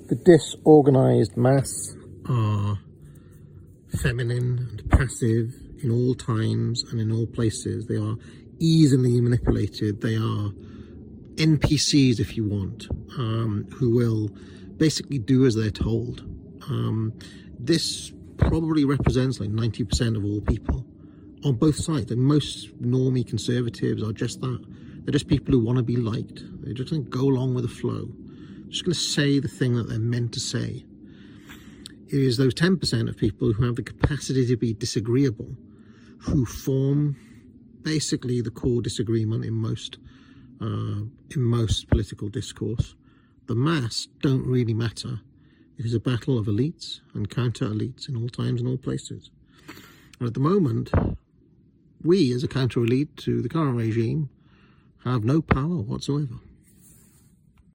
The disorganized mass are feminine and passive in all times and in all places. They are easily manipulated. They are NPCs, if you want, who will basically do as they're told. This probably represents like 90% of all people on both sides. And most normie conservatives are just that. They're just people who want to be liked. They're just going to go along with the flow. Just going to say the thing that they're meant to say. It is those 10% of people who have the capacity to be disagreeable, who form basically the core disagreement in most political discourse. The mass don't really matter. It is a battle of elites and counter-elites in all times and all places. And at the moment, we as a counter-elite to the current regime have no power whatsoever.